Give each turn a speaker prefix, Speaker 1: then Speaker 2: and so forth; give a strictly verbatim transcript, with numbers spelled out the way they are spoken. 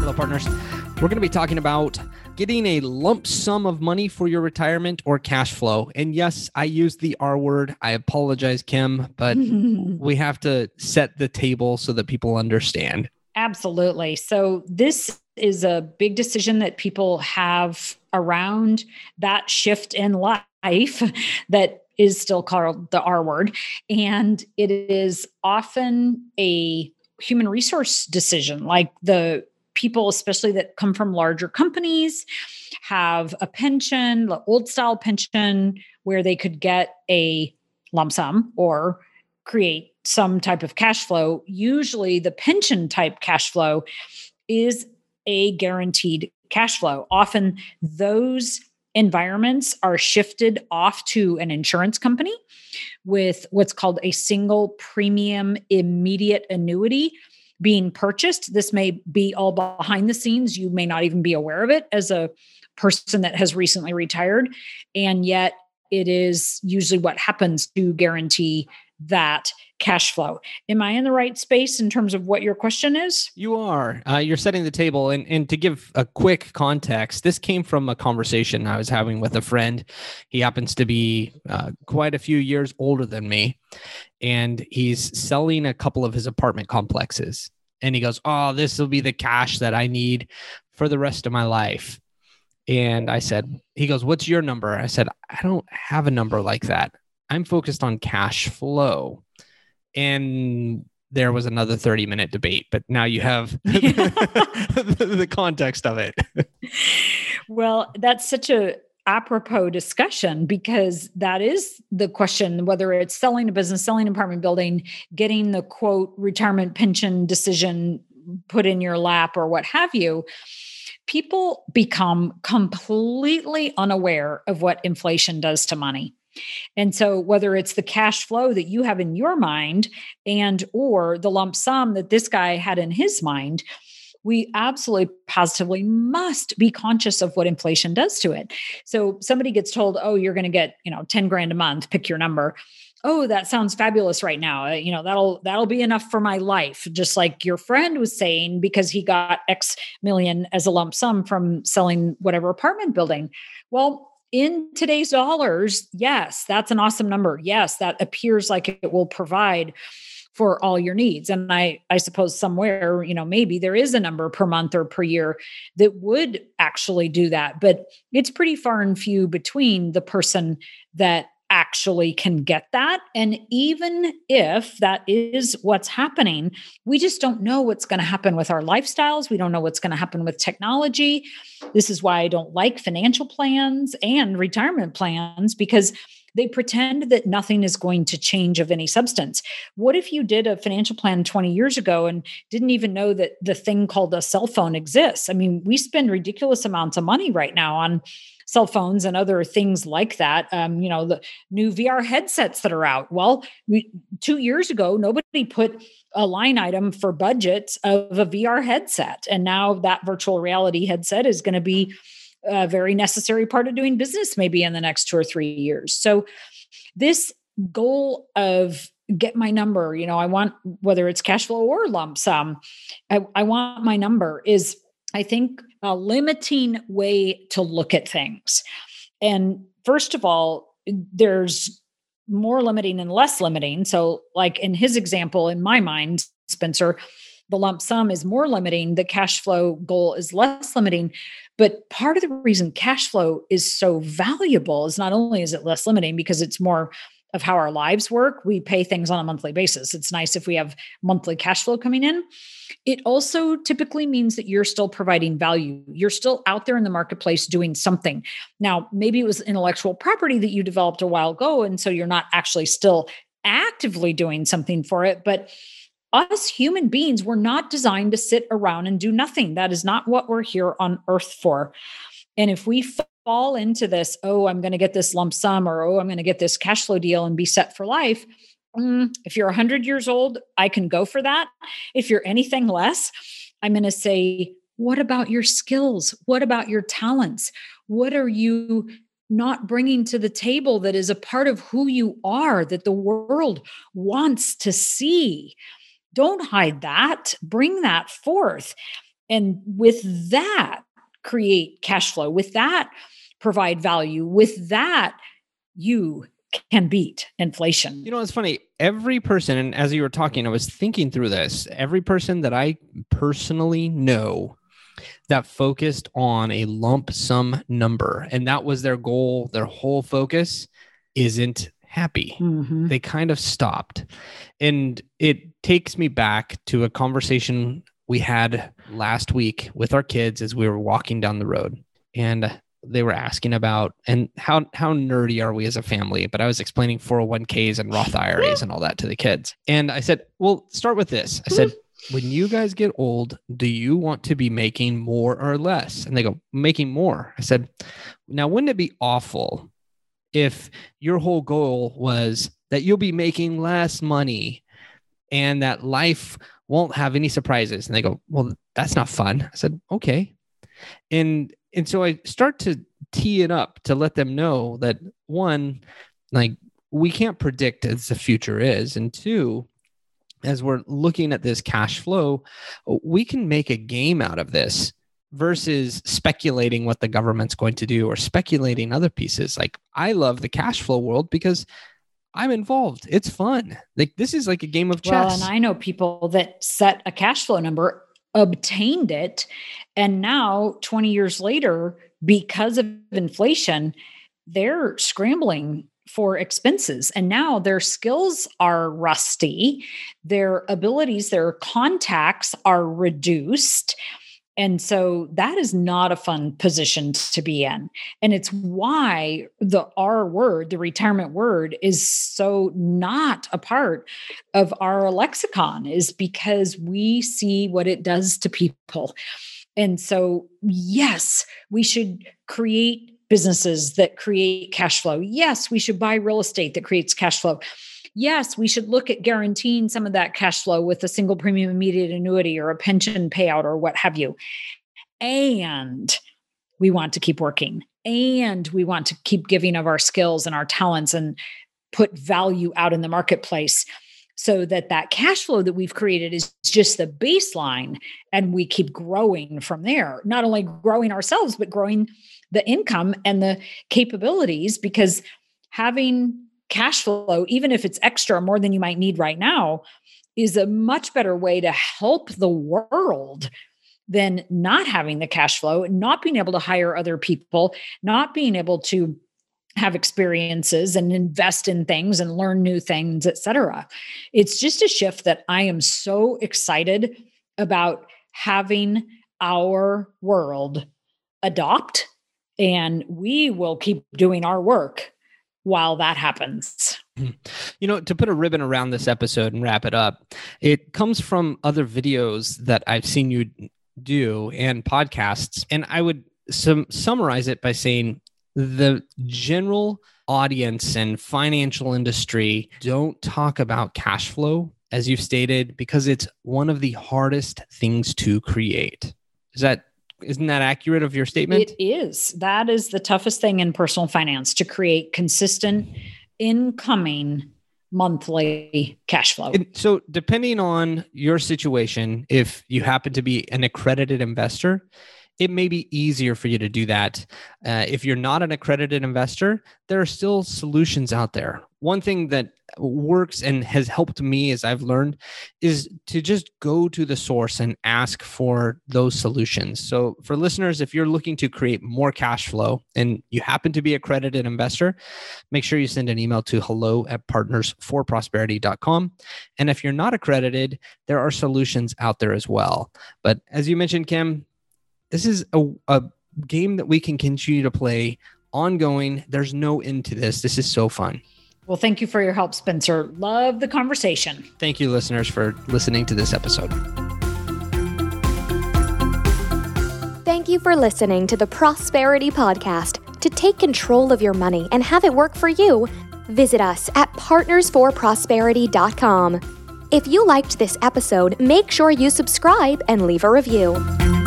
Speaker 1: Hello, partners. We're going to be talking about getting a lump sum of money for your retirement or cash flow. And yes, I used the R word. I apologize, Kim, but we have to set the table so that people understand.
Speaker 2: Absolutely. So this is a big decision that people have around that shift in life that is still called the R word. And it is often a human resource decision, like the people, especially that come from larger companies, have a pension, the old style pension, where they could get a lump sum or create some type of cash flow. Usually the pension type cash flow is a guaranteed cash flow. Often those environments are shifted off to an insurance company with what's called a single premium immediate annuity being purchased. This may be all behind the scenes. You may not even be aware of it as a person that has recently retired. And yet it is usually what happens to guarantee that cash flow. Am I in the right space in terms of what your question is?
Speaker 1: You are. Uh, you're setting the table. And, and to give a quick context, this came from a conversation I was having with a friend. He happens to be uh, quite a few years older than me, and he's selling a couple of his apartment complexes. And he goes, oh, this will be the cash that I need for the rest of my life. And I said, he goes, what's your number? I said, I don't have a number like that. I'm focused on cash flow. And there was another thirty minute debate, but now you have the, the context of it.
Speaker 2: Well, that's such a apropos discussion, because that is the question, whether it's selling a business, selling an apartment building, getting the quote retirement pension decision put in your lap or what have you. People become completely unaware of what inflation does to money. And so whether it's the cash flow that you have in your mind and or the lump sum that this guy had in his mind, we absolutely positively must be conscious of what inflation does to it. So somebody gets told, oh, you're going to get, you know, ten grand a month, pick your number. Oh, that sounds fabulous right now. Uh, you know, that'll, that'll be enough for my life. Just like your friend was saying, because he got X million as a lump sum from selling whatever apartment building. Well, in today's dollars, yes, that's an awesome number. Yes, that appears like it will provide for all your needs. And I, I suppose somewhere, you know, maybe there is a number per month or per year that would actually do that, but it's pretty far and few between the person that actually can get that. And even if that is what's happening, we just don't know what's going to happen with our lifestyles. We don't know what's going to happen with technology. This is why I don't like financial plans and retirement plans, because they pretend that nothing is going to change of any substance. What if you did a financial plan twenty years ago and didn't even know that the thing called a cell phone exists? I mean, we spend ridiculous amounts of money right now on cell phones and other things like that. Um, you know, the new V R headsets that are out. Well, we, two years ago, nobody put a line item for budgets of a V R headset. And now that virtual reality headset is going to be a very necessary part of doing business maybe in the next two or three years. So this goal of get my number, you know, I want, whether it's cash flow or lump sum, I, I want my number is, I think, a limiting way to look at things. And first of all, there's more limiting and less limiting. So like in his example, in my mind, Spencer, the lump sum is more limiting. The cash flow goal is less limiting. But part of the reason cash flow is so valuable is not only is it less limiting because it's more of how our lives work. We pay things on a monthly basis. It's nice if we have monthly cash flow coming in. It also typically means that you're still providing value. You're still out there in the marketplace doing something. Now, maybe it was intellectual property that you developed a while ago, and so you're not actually still actively doing something for it, but us human beings, we're not designed to sit around and do nothing. That is not what we're here on earth for. And if we fall into this, oh, I'm going to get this lump sum, or, oh, I'm going to get this cash flow deal and be set for life. Mm, if you're one hundred years old, I can go for that. If you're anything less, I'm going to say, what about your skills? What about your talents? What are you not bringing to the table that is a part of who you are, that the world wants to see? Don't hide that. Bring that forth. And with that, create cash flow. With that, provide value. With that, you can beat inflation.
Speaker 1: You know, it's funny. Every person, and as you were talking, I was thinking through this. Every person that I personally know that focused on a lump sum number, and that was their goal, their whole focus, isn't happy. Mm-hmm. They kind of stopped. And it takes me back to a conversation we had last week with our kids as we were walking down the road. And they were asking about, and how how nerdy are we as a family? But I was explaining four oh one k's and Roth I R As and all that to the kids. And I said, well, start with this. I said, when you guys get old, do you want to be making more or less? And they go, making more. I said, now, wouldn't it be awful if your whole goal was that you'll be making less money and that life won't have any surprises? And they go, well, that's not fun. I said, okay. And And so I start to tee it up to let them know that, one, like, we can't predict as the future is. And two, as we're looking at this cash flow, we can make a game out of this versus speculating what the government's going to do or speculating other pieces. Like, I love the cash flow world because I'm involved. It's fun. Like, this is like a game of chess.
Speaker 2: Well, and I know people that set a cash flow number, obtained it, and now twenty years later, because of inflation, they're scrambling for expenses. And now their skills are rusty, their abilities, their contacts are reduced. And so that is not a fun position to be in. And it's why the R word, the retirement word, is so not a part of our lexicon, is because we see what it does to people. And so, yes, we should create businesses that create cash flow. Yes, we should buy real estate that creates cash flow. Yes, we should look at guaranteeing some of that cash flow with a single premium immediate annuity or a pension payout or what have you. And we want to keep working. And we want to keep giving of our skills and our talents and put value out in the marketplace so that that cash flow that we've created is just the baseline, and we keep growing from there. Not only growing ourselves, but growing the income and the capabilities, because having cash flow, even if it's extra more than you might need right now, is a much better way to help the world than not having the cash flow, not being able to hire other people, not being able to have experiences and invest in things and learn new things, et cetera. It's just a shift that I am so excited about having our world adopt, and we will keep doing our work while that happens.
Speaker 1: You know, to put a ribbon around this episode and wrap it up, it comes from other videos that I've seen you do and podcasts. And I would sum- summarize it by saying the general audience and financial industry don't talk about cash flow, as you've stated, because it's one of the hardest things to create. Is that Isn't that accurate of your statement?
Speaker 2: It is. That is the toughest thing in personal finance, to create consistent incoming monthly cash flow.
Speaker 1: And so depending on your situation, if you happen to be an accredited investor, it may be easier for you to do that. Uh, if you're not an accredited investor, there are still solutions out there. One thing that works and has helped me, as I've learned, is to just go to the source and ask for those solutions. So for listeners, if you're looking to create more cash flow and you happen to be an accredited investor, make sure you send an email to hello at partners for prosperity dot com. And if you're not accredited, there are solutions out there as well. But as you mentioned, Kim, this is a, a game that we can continue to play ongoing. There's no end to this. This is so fun.
Speaker 2: Well, thank you for your help, Spencer. Love the conversation.
Speaker 1: Thank you, listeners, for listening to this episode.
Speaker 3: Thank you for listening to the Prosperity Podcast. To take control of your money and have it work for you, visit us at partners for prosperity dot com. If you liked this episode, make sure you subscribe and leave a review.